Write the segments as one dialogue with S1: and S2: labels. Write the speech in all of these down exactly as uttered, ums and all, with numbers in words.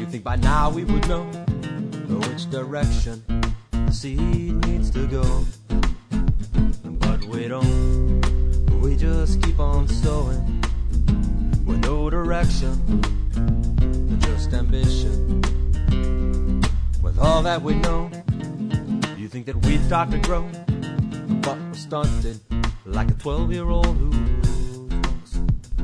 S1: think by now we would know which direction the seed needs to go. But we don't, we just keep on sowing with no direction, just ambition. With all that we know, you think that we'd start to grow, but we're stunted like a twelve-year-old who's lost.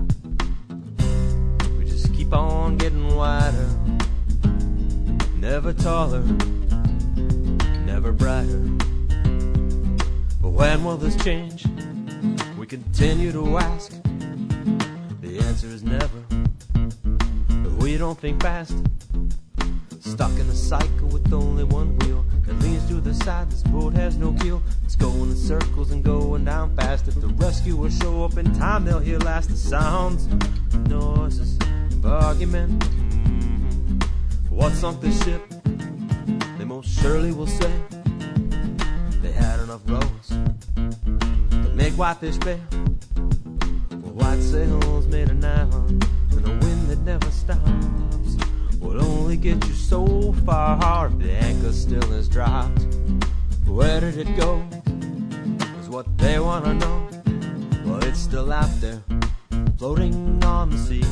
S1: We just keep on getting wider, never taller, never brighter. But when will this change? We continue to ask. The answer is never. But we don't think fast, stuck in a cycle with only one wheel that leans to the side. This boat has no keel. It's going in circles and going down fast. If the rescuers show up in time, they'll hear last the sounds, noises of argument. Mm-hmm. What sunk the ship? They most surely will say they had enough rowers to make Whitefish Bay. Well, white sails made of nylon and a wind that never stops will only get you so far if the anchor still is dropped. Where did it go? Is what they want to know. Well, it's still out there, floating on the sea,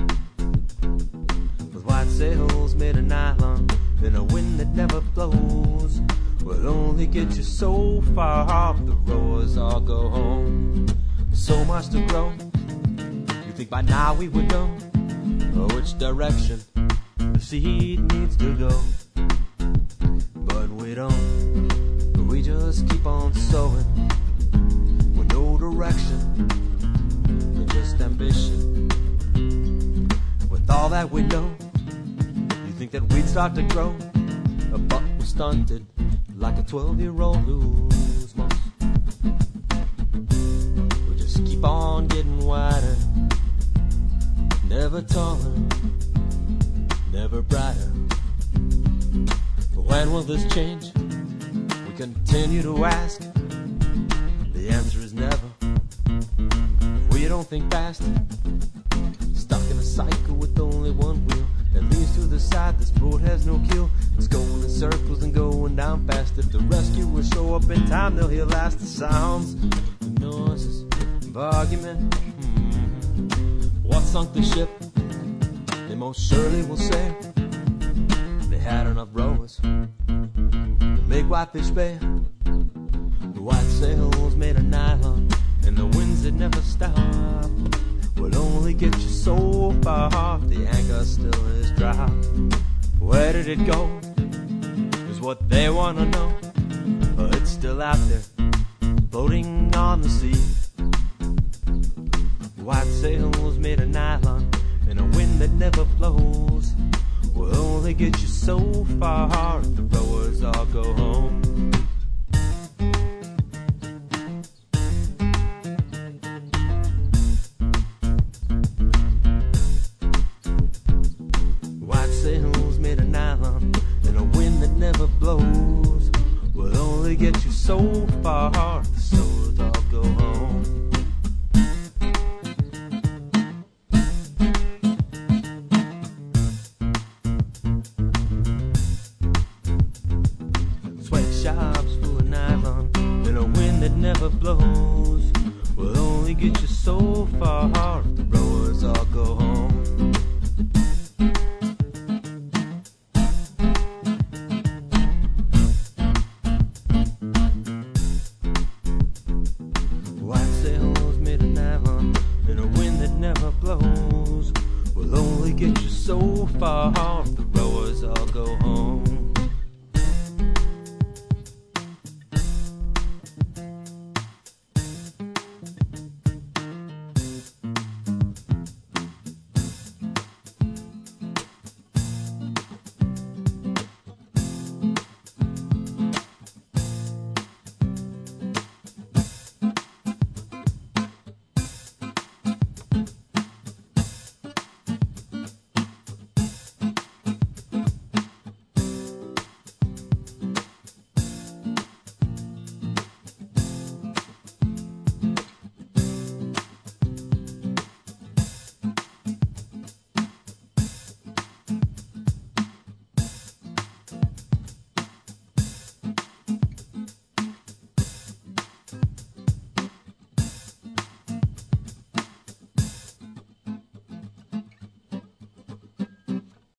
S1: with white sails made of nylon and a wind that never blows will only get you so far if the rowers all go home. So much to grow. You think by now we would know which direction the seed needs to go. But we don't, we just keep on sowing with no direction, just ambition. With all that we know, you think that we'd start to grow, but we're stunted like a twelve-year-old who's lost. We just keep on getting wider, never taller, never brighter. But when will this change? We continue to ask. The answer is never. If we don't think fast, stuck in a cycle with only one wheel that leads to the side. This boat has no keel. It's going in circles and going down fast. If the rescuers show up in time, they'll hear last the sounds, the noises of argument. Mm-hmm. What sunk the ship? They most surely will say they had enough rowers to make Whitefish Bay. The white sails made of nylon and the winds that never stop will only get you so far if the anchor still is dropped. Where did it go? Is what they want to know. But it's still out there, floating on the sea. White sails made of nylon and a wind that never blows will only get you so far if the rowers all go home. White sails made of nylon and a wind that never blows will only get you so far if the souls all go home. Sweatshops full of nylon and a wind that never blows will only get you so far if the rowers all go home. White sails made of nylon and a wind that never blows will only get you so far if the